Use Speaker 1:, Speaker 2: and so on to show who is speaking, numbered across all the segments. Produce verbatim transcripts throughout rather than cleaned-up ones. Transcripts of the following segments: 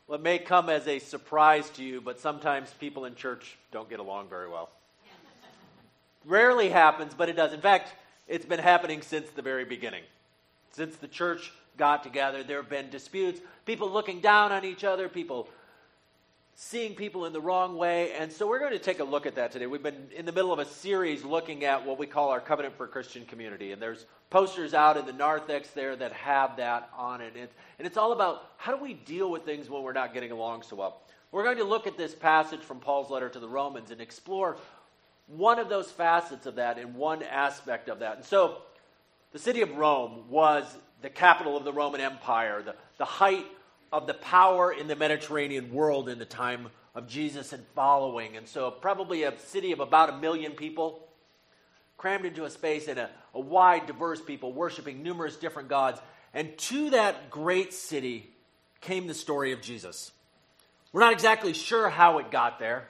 Speaker 1: Well, it may come as a surprise to you, but sometimes people in church don't get along very well. Rarely happens, but it does. In fact, it's been happening since the very beginning. Since the church got together, there have been disputes, people looking down on each other, people seeing people in the wrong way. And so we're going to take a look at that today. We've been in the middle of a series looking at what we call our Covenant for Christian Community. And there's posters out in the narthex there that have that on it. And, and it's all about how do we deal with things when we're not getting along so well. We're going to look at this passage from Paul's letter to the Romans and explore one of those facets of that and one aspect of that. And so the city of Rome was the capital of the Roman Empire, the, the height of the power in the Mediterranean world in the time of Jesus and following. And so probably a city of about a million people crammed into a space and a, a wide, diverse people worshiping numerous different gods. And to that great city came the story of Jesus. We're not exactly sure how it got there.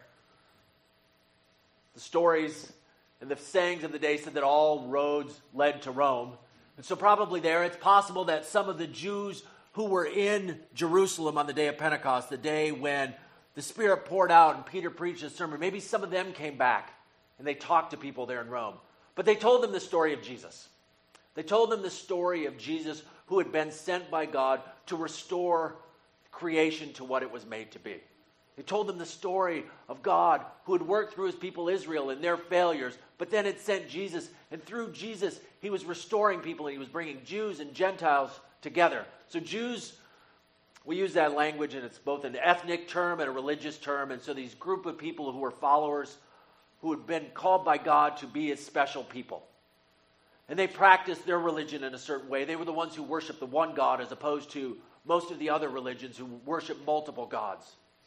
Speaker 1: The stories and the sayings of the day said that all roads led to Rome. And so probably there, it's possible that some of the Jews who were in Jerusalem on the day of Pentecost, the day when the Spirit poured out and Peter preached a sermon, maybe some of them came back and they talked to people there in Rome. But they told them the story of Jesus. They told them the story of Jesus who had been sent by God to restore creation to what it was made to be. They told them the story of God who had worked through his people Israel and their failures, but then had sent Jesus. And through Jesus, he was restoring people and he was bringing Jews and Gentiles together. So Jews, we use that language and it's both an ethnic term and a religious term. And so these group of people who were followers who had been called by God to be his special people. And they practiced their religion in a certain way. They were the ones who worshiped the one God as opposed to most of the other religions who worship multiple gods.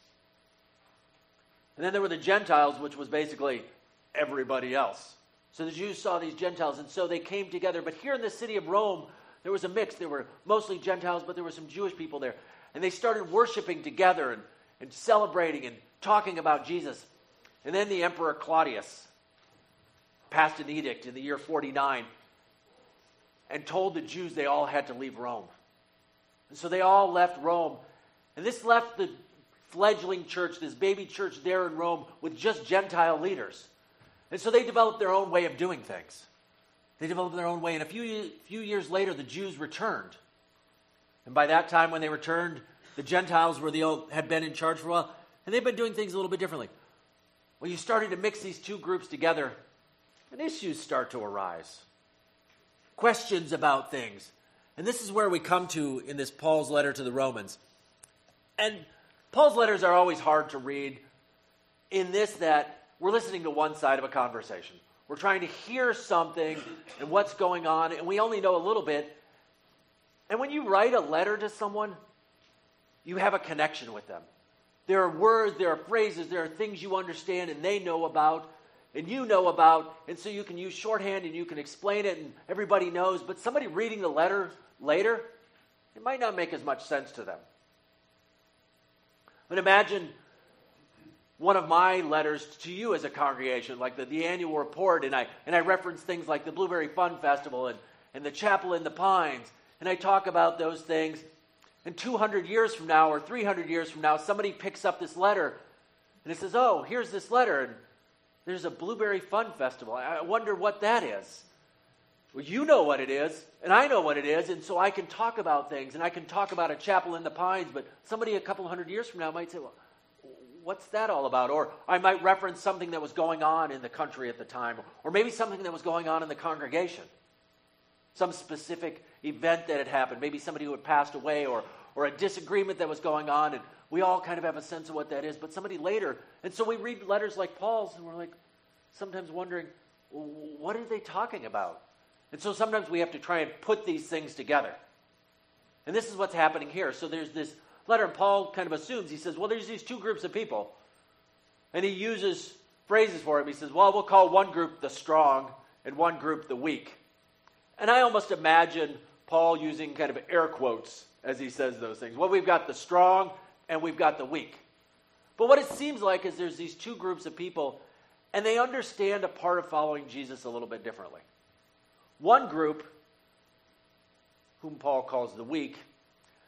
Speaker 1: And then there were the Gentiles, which was basically everybody else. So the Jews saw these Gentiles, and so they came together. But here in the city of Rome, there was a mix. There were mostly Gentiles, but there were some Jewish people there. And they started worshiping together and, and celebrating and talking about Jesus. And then the Emperor Claudius passed an edict in the year forty-nine and told the Jews they all had to leave Rome. And so they all left Rome. And this left the fledgling church, this baby church there in Rome, with just Gentile leaders. And so they developed their own way of doing things. They developed their own way. And a few, few years later, the Jews returned. And by that time, when they returned, the Gentiles were the had been in charge for a while. And they've been doing things a little bit differently. When you started to mix these two groups together, and issues start to arise. Questions about things. And this is where we come to in this Paul's letter to the Romans. And Paul's letters are always hard to read in this that we're listening to one side of a conversation. We're trying to hear something and what's going on, and we only know a little bit. And when you write a letter to someone, you have a connection with them. There are words, there are phrases, there are things you understand and they know about and you know about, and so you can use shorthand and you can explain it and everybody knows. But somebody reading the letter later, it might not make as much sense to them. But imagine one of my letters to you as a congregation, like the, the annual report, and I and I reference things like the Blueberry Fun Festival and, and the Chapel in the Pines, and I talk about those things. And two hundred years from now or three hundred years from now, somebody picks up this letter and it says, oh, here's this letter, and there's a Blueberry Fun Festival. I wonder what that is. Well, you know what it is, and I know what it is, and so I can talk about things, and I can talk about a Chapel in the Pines, but somebody a couple hundred years from now might say, well, what's that all about? Or I might reference something that was going on in the country at the time, or maybe something that was going on in the congregation. Some specific event that had happened, maybe somebody who had passed away, or, or a disagreement that was going on, and we all kind of have a sense of what that is, but somebody later, and so we read letters like Paul's, and we're like, sometimes wondering, well, what are they talking about? And so sometimes we have to try and put these things together. And this is what's happening here. So there's this letter, and Paul kind of assumes, he says, well, there's these two groups of people. And he uses phrases for them. He says, well, we'll call one group the strong and one group the weak. And I almost imagine Paul using kind of air quotes as he says those things. Well, we've got the strong and we've got the weak. But what it seems like is there's these two groups of people, and they understand a part of following Jesus a little bit differently. One group, whom Paul calls the weak,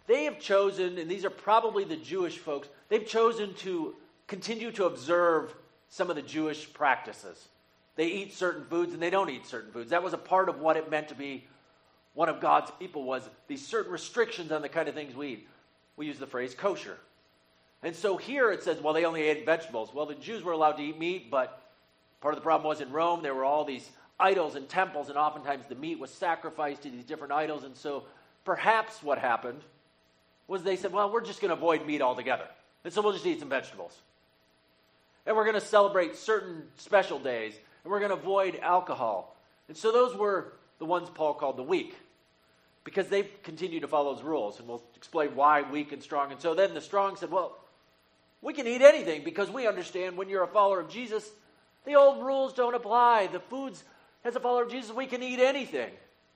Speaker 1: they have chosen, and these are probably the Jewish folks, they've chosen to continue to observe some of the Jewish practices. They eat certain foods and they don't eat certain foods. That was a part of what it meant to be one of God's people, was these certain restrictions on the kind of things we eat. We use the phrase kosher. And so here it says, well, they only ate vegetables. Well, the Jews were allowed to eat meat, but part of the problem was in Rome, there were all these idols and temples, and oftentimes the meat was sacrificed to these different idols. And so perhaps what happened was they said, well, we're just going to avoid meat altogether. And so we'll just eat some vegetables. And we're going to celebrate certain special days, and we're going to avoid alcohol. And so those were the ones Paul called the weak, because they continued to follow those rules. And we'll explain why weak and strong. And so then the strong said, well, we can eat anything because we understand when you're a follower of Jesus, the old rules don't apply. The foods, as a follower of Jesus, we can eat anything.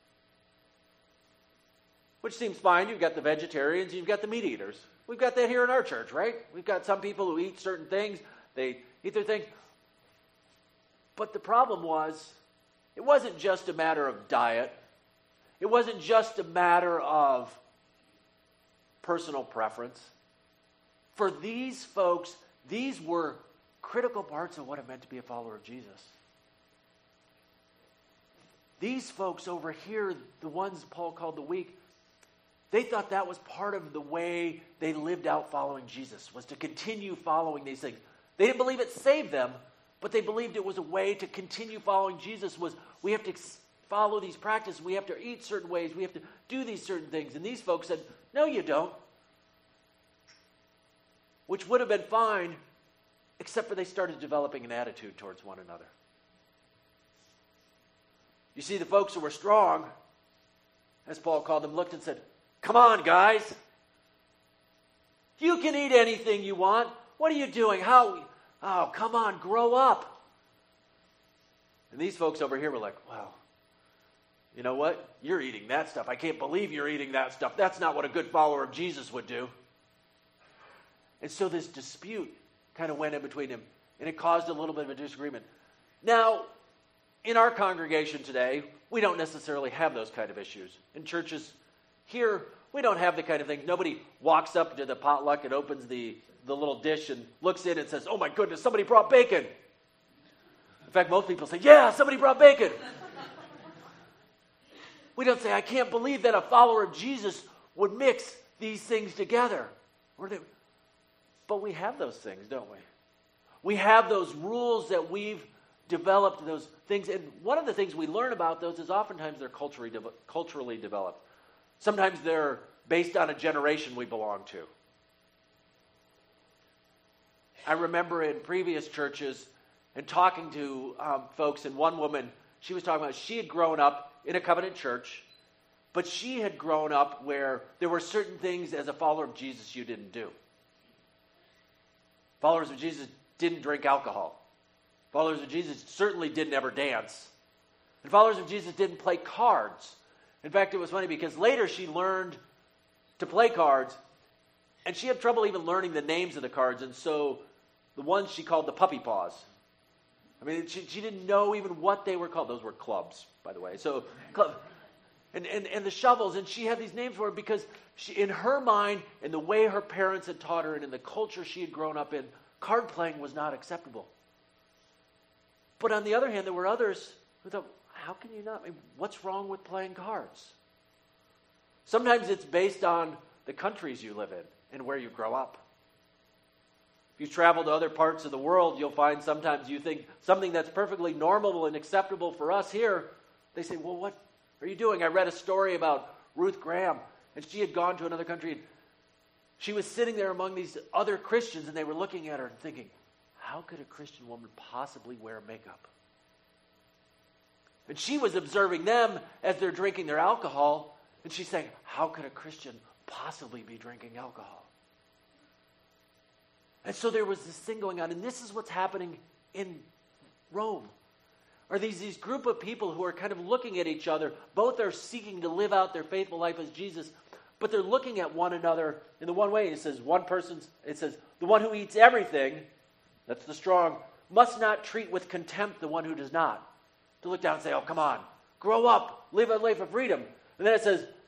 Speaker 1: Which seems fine. You've got the vegetarians, you've got the meat eaters. We've got that here in our church, right? We've got some people who eat certain things. They eat their things. But the problem was, it wasn't just a matter of diet. It wasn't just a matter of personal preference. For these folks, these were critical parts of what it meant to be a follower of Jesus. These folks over here, the ones Paul called the weak, they thought that was part of the way they lived out following Jesus, was to continue following these things. They didn't believe it saved them, but they believed it was a way to continue following Jesus, was we have to follow these practices, we have to eat certain ways, we have to do these certain things. And these folks said, no, you don't. Which would have been fine, except for they started developing an attitude towards one another. You see, the folks who were strong, as Paul called them, looked and said, come on, guys. You can eat anything you want. What are you doing? How? Oh, come on, grow up. And these folks over here were like, well, you know what? You're eating that stuff. I can't believe you're eating that stuff. That's not what a good follower of Jesus would do. And so this dispute kind of went in between them, and it caused a little bit of a disagreement. Now, in our congregation today, we don't necessarily have those kind of issues. In churches here, we don't have the kind of thing. Nobody walks up to the potluck and opens the, the little dish and looks in and says, oh my goodness, somebody brought bacon. In fact, most people say, yeah, somebody brought bacon. We don't say, I can't believe that a follower of Jesus would mix these things together. But we have those things, don't we? We have those rules that we've developed, those things. And one of the things we learn about those is oftentimes they're culturally, de- culturally developed. Sometimes they're based on a generation we belong to. I remember in previous churches and talking to um, folks, and one woman, she was talking about she had grown up in a covenant church, but she had grown up where there were certain things as a follower of Jesus you didn't do. Followers of Jesus didn't drink alcohol. Followers of Jesus certainly didn't ever dance. And followers of Jesus didn't play cards. In fact, it was funny because later she learned to play cards, and she had trouble even learning the names of the cards, and so the ones she called the puppy paws. I mean, she, she didn't know even what they were called. Those were clubs, by the way. So, club, and, and, and the shovels, and she had these names for it because she, in her mind, and the way her parents had taught her, and in the culture she had grown up in, card playing was not acceptable. But on the other hand, there were others who thought, how can you not? I mean, what's wrong with playing cards? Sometimes it's based on the countries you live in and where you grow up. If you travel to other parts of the world, you'll find sometimes you think something that's perfectly normal and acceptable for us here, they say, well, what are you doing? I read a story about Ruth Graham, and she had gone to another country, and she was sitting there among these other Christians, and they were looking at her and thinking, how could a Christian woman possibly wear makeup? And she was observing them as they're drinking their alcohol, and she's saying, how could a Christian possibly be drinking alcohol? And so there was this thing going on, and this is what's happening in Rome. Are these, these group of people who are kind of looking at each other. Both are seeking to live out their faithful life as Jesus, but they're looking at one another in the one way. It says one person's, it says, the one who eats everything, that's the strong, must not treat with contempt the one who does not. To look down and say, oh, come on, grow up, live a life of freedom. And then it says,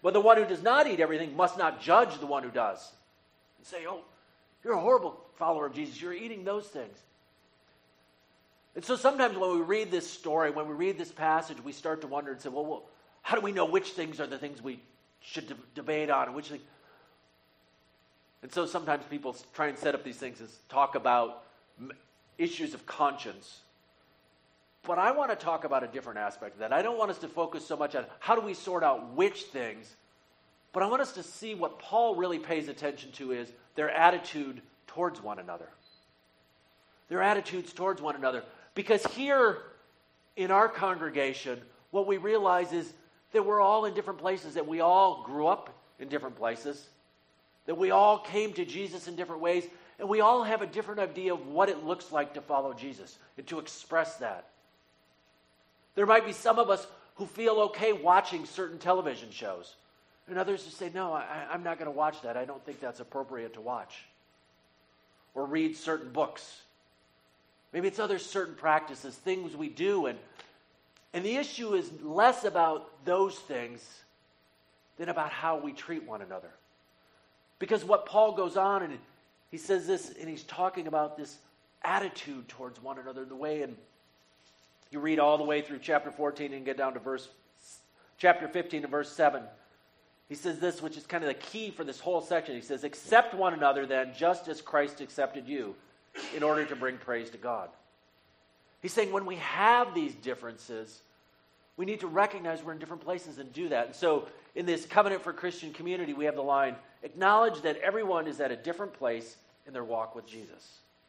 Speaker 1: But the one who does not eat everything must not judge the one who does. And say, oh, you're a horrible follower of Jesus. You're eating those things. And so sometimes when we read this story, when we read this passage, we start to wonder and say, well, well how do we know which things are the things we should de- debate on? And which things... And so sometimes people try and set up these things as talk about issues of conscience. But I want to talk about a different aspect of that. I don't want us to focus so much on how do we sort out which things, but I want us to see what Paul really pays attention to is their attitude towards one another. Their attitudes towards one another. Because here in our congregation, what we realize is that we're all in different places, that we all grew up in different places, that we all came to Jesus in different ways, and we all have a different idea of what it looks like to follow Jesus and to express that. There might be some of us who feel okay watching certain television shows, and others who say, no, I, I'm not going to watch that. I don't think that's appropriate to watch. Or read certain books. Maybe it's other certain practices, things we do, and, and the issue is less about those things than about how we treat one another. Because what Paul goes on, and he says this, and he's talking about this attitude towards one another, the way, and you read all the way through chapter fourteen and get down to verse, chapter fifteen and verse seven. He says this, which is kind of the key for this whole section. He says, accept one another then, just as Christ accepted you, in order to bring praise to God. He's saying when we have these differences, we need to recognize we're in different places and do that. And so in this Covenant for Christian Community, we have the line, acknowledge that everyone is at a different place in their walk with Jesus.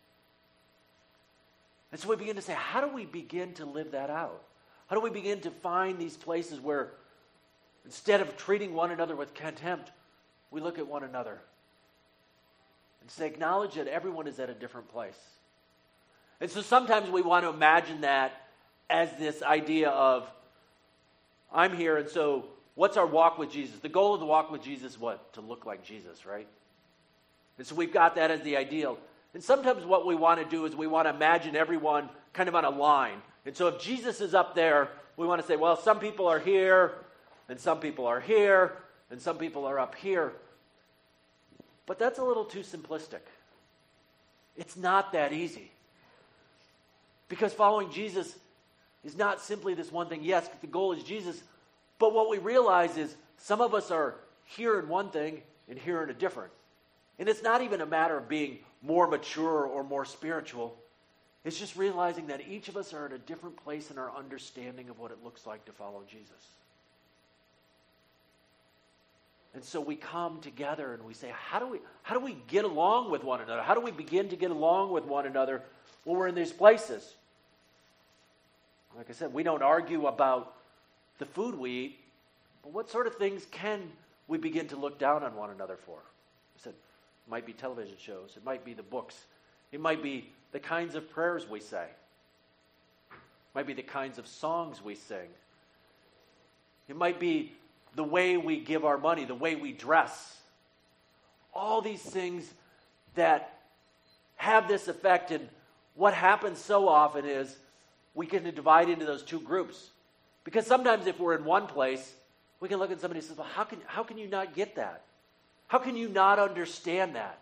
Speaker 1: And so we begin to say, how do we begin to live that out? How do we begin to find these places where instead of treating one another with contempt, we look at one another and say, acknowledge that everyone is at a different place. And so sometimes we want to imagine that as this idea of, I'm here, and so what's our walk with Jesus? The goal of the walk with Jesus is what? To look like Jesus, right? And so we've got that as the ideal. And sometimes what we want to do is we want to imagine everyone kind of on a line. And so if Jesus is up there, we want to say, well, some people are here, and some people are here, and some people are up here. But that's a little too simplistic. It's not that easy. Because following Jesus is not simply this one thing. Yes, the goal is Jesus, but what we realize is some of us are here in one thing and here in a different. And it's not even a matter of being more mature or more spiritual. It's just realizing that each of us are at a different place in our understanding of what it looks like to follow Jesus. And so we come together and we say, how do we how do we get along with one another? How do we begin to get along with one another when we're in these places? Like I said, we don't argue about the food we eat, but what sort of things can we begin to look down on one another for? I said, it might be television shows. It might be the books. It might be the kinds of prayers we say. It might be the kinds of songs we sing. It might be the way we give our money, the way we dress. All these things that have this effect, and what happens so often is we can divide into those two groups. Because sometimes if we're in one place, we can look at somebody and say, well, how can, how can you not get that? How can you not understand that?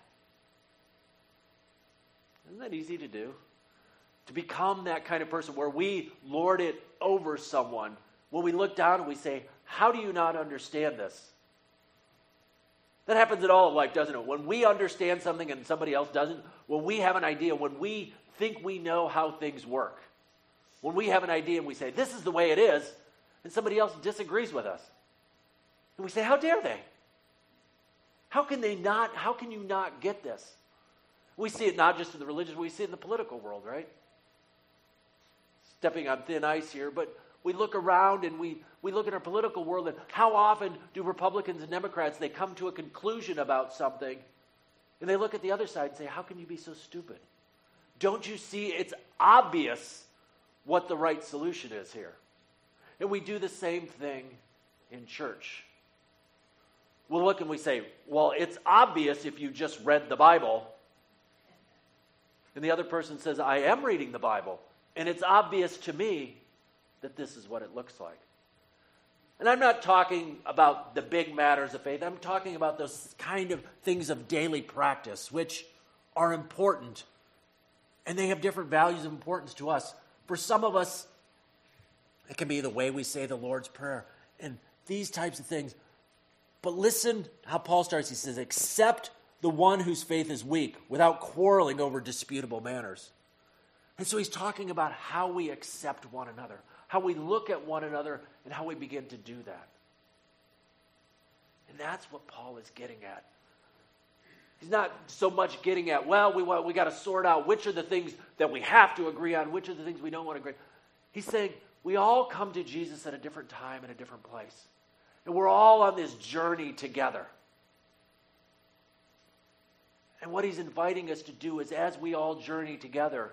Speaker 1: Isn't that easy to do? To become that kind of person where we lord it over someone. When we look down and we say, how do you not understand this? That happens in all of life, doesn't it? When we understand something and somebody else doesn't, when we have an idea, when we think we know how things work, when we have an idea and we say, this is the way it is, and somebody else disagrees with us. And we say, how dare they? How can they not, how can you not get this? We see it not just in the religious, we see it in the political world, right? Stepping on thin ice here, but we look around and we, we look at our political world, and how often do Republicans and Democrats, they come to a conclusion about something, and they look at the other side and say, how can you be so stupid? Don't you see it's obvious what the right solution is here? And we do the same thing in church. We'll look and we say, well, it's obvious if you just read the Bible. And the other person says, I am reading the Bible, and it's obvious to me that this is what it looks like. And I'm not talking about the big matters of faith. I'm talking about those kind of things of daily practice, which are important. And they have different values of importance to us. For some of us, it can be the way we say the Lord's Prayer and these types of things. But listen how Paul starts. He says, accept the one whose faith is weak without quarreling over disputable matters. And so he's talking about how we accept one another, how we look at one another, and how we begin to do that. And that's what Paul is getting at. He's not so much getting at, well, we want, we got to sort out which are the things that we have to agree on, which are the things we don't want to agree on. He's saying we all come to Jesus at a different time and a different place. And we're all on this journey together. And what he's inviting us to do is, as we all journey together,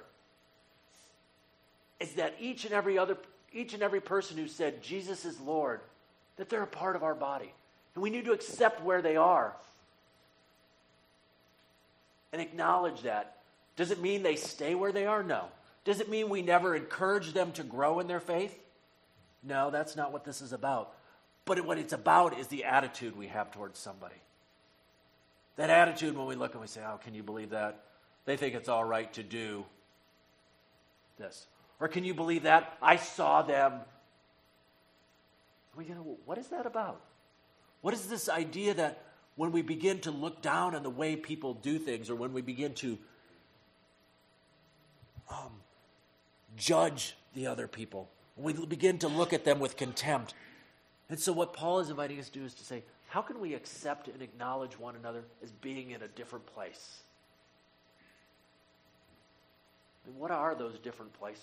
Speaker 1: is that each and every other, each and every person who said Jesus is Lord, that they're a part of our body. And we need to accept where they are and acknowledge that. Does it mean they stay where they are? No. Does it mean we never encourage them to grow in their faith? No, that's not what this is about. But what it's about is the attitude we have towards somebody. That attitude when we look and we say, oh, can you believe that? They think it's all right to do this. Or can you believe that? I saw them. We go, what is that about? What is this idea that when we begin to look down on the way people do things, or when we begin to um, judge the other people, when we begin to look at them with contempt? And so what Paul is inviting us to do is to say, how can we accept and acknowledge one another as being in a different place? And what are those different places?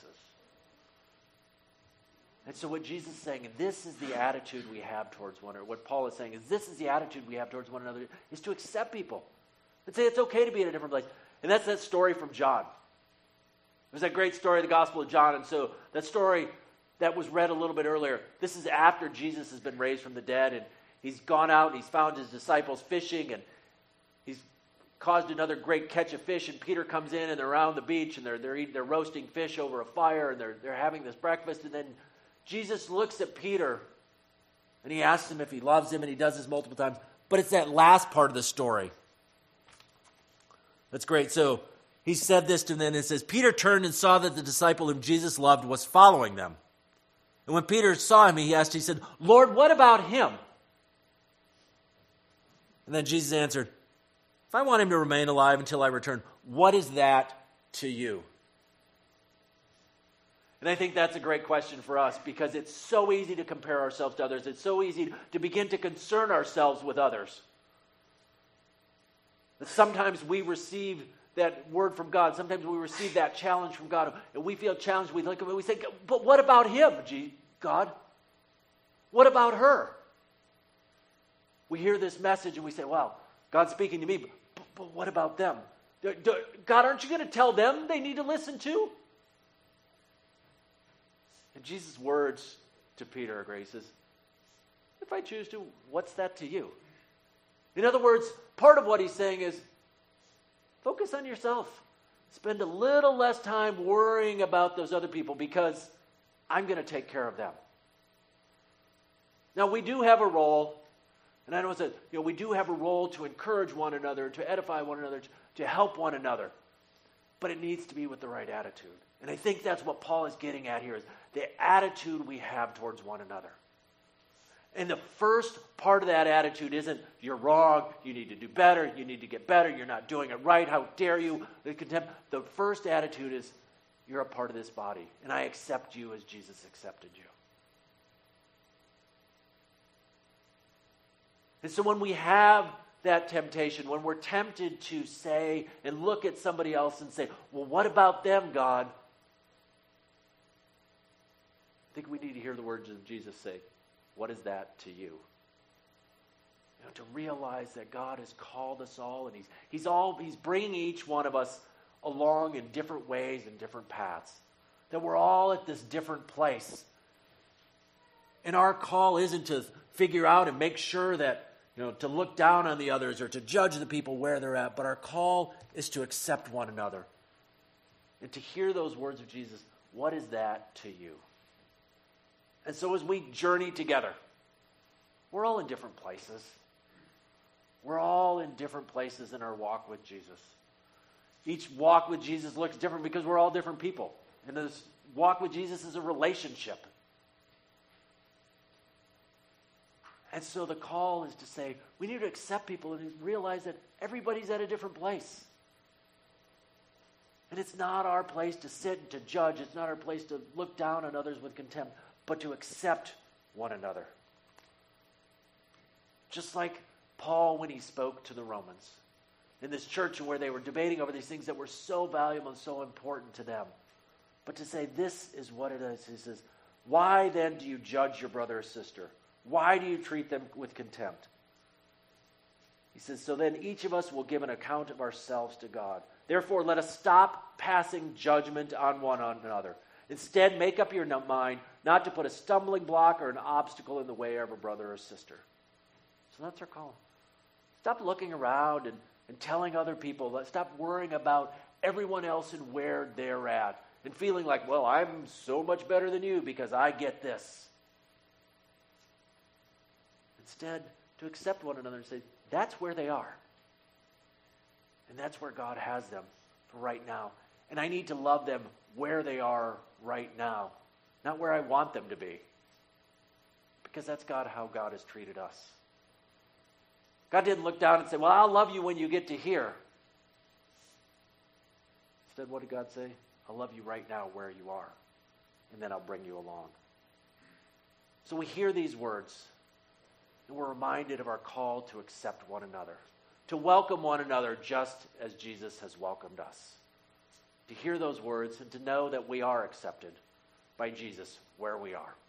Speaker 1: And so what Jesus is saying, and this is the attitude we have towards one another, what Paul is saying is this is the attitude we have towards one another, is to accept people. And say it's okay to be in a different place. And that's that story from John. There's that great story of the Gospel of John. And so that story that was read a little bit earlier, this is after Jesus has been raised from the dead, and he's gone out and he's found his disciples fishing, and he's caused another great catch of fish, and Peter comes in and they're around the beach and they're they're eating, they're roasting fish over a fire, and they're they're having this breakfast, and then Jesus looks at Peter and he asks him if he loves him, and he does this multiple times. But it's that last part of the story that's great. So he said this to them, and it says, Peter turned and saw that the disciple whom Jesus loved was following them. And when Peter saw him, he asked, he said, Lord, what about him? And then Jesus answered, if I want him to remain alive until I return, what is that to you? And I think that's a great question for us, because it's so easy to compare ourselves to others. It's so easy to begin to concern ourselves with others. That sometimes we receive that word from God. Sometimes we receive that challenge from God, and we feel challenged. We look at it, we say, but what about him, God? What about her? We hear this message and we say, wow, God's speaking to me, but, but, but what about them? God, aren't you going to tell them they need to listen too? And Jesus' words to Peter are great. He says, if I choose to, what's that to you? In other words, part of what he's saying is, focus on yourself. Spend a little less time worrying about those other people, because I'm going to take care of them. Now, we do have a role, and I know it's a, you know, we do have a role to encourage one another, to edify one another, to, to help one another. But it needs to be with the right attitude. And I think that's what Paul is getting at here, is the attitude we have towards one another. And the first part of that attitude isn't, you're wrong, you need to do better, you need to get better, you're not doing it right, how dare you, the contempt. The first attitude is, you're a part of this body, and I accept you as Jesus accepted you. And so when we have that temptation, when we're tempted to say and look at somebody else and say, well, what about them, God? I think we need to hear the words of Jesus say, what is that to you? You know, to realize that God has called us all, and he's, he's, all, he's bringing each one of us along in different ways and different paths. That we're all at this different place. And our call isn't to figure out and make sure that, you know, to look down on the others or to judge the people where they're at, but our call is to accept one another. And to hear those words of Jesus, what is that to you? And so as we journey together, We're all in different places. We're all in different places in our walk with Jesus. Each walk with Jesus looks different because we're all different people. And this walk with Jesus is a relationship. And so the call is to say, we need to accept people and realize that everybody's at a different place. And it's not our place to sit and to judge. It's not our place to look down on others with contempt, but to accept one another. Just like Paul when he spoke to the Romans in this church where they were debating over these things that were so valuable and so important to them. But to say, this is what it is. He says, why then do you judge your brother or sister? Why do you treat them with contempt? He says, so then each of us will give an account of ourselves to God. Therefore, let us stop passing judgment on one another. Instead, make up your mind not to put a stumbling block or an obstacle in the way of a brother or sister. So that's our call. Stop looking around and, and telling other people. Stop worrying about everyone else and where they're at. And feeling like, well, I'm so much better than you because I get this. Instead, to accept one another and say, that's where they are. And that's where God has them for right now. And I need to love them where they are right now, not where I want them to be. Because that's God, how God has treated us. God didn't look down and say, well, I'll love you when you get to here. Instead, what did God say? I'll love you right now where you are, and then I'll bring you along. So we hear these words, and we're reminded of our call to accept one another, to welcome one another just as Jesus has welcomed us. To hear those words and to know that we are accepted by Jesus where we are.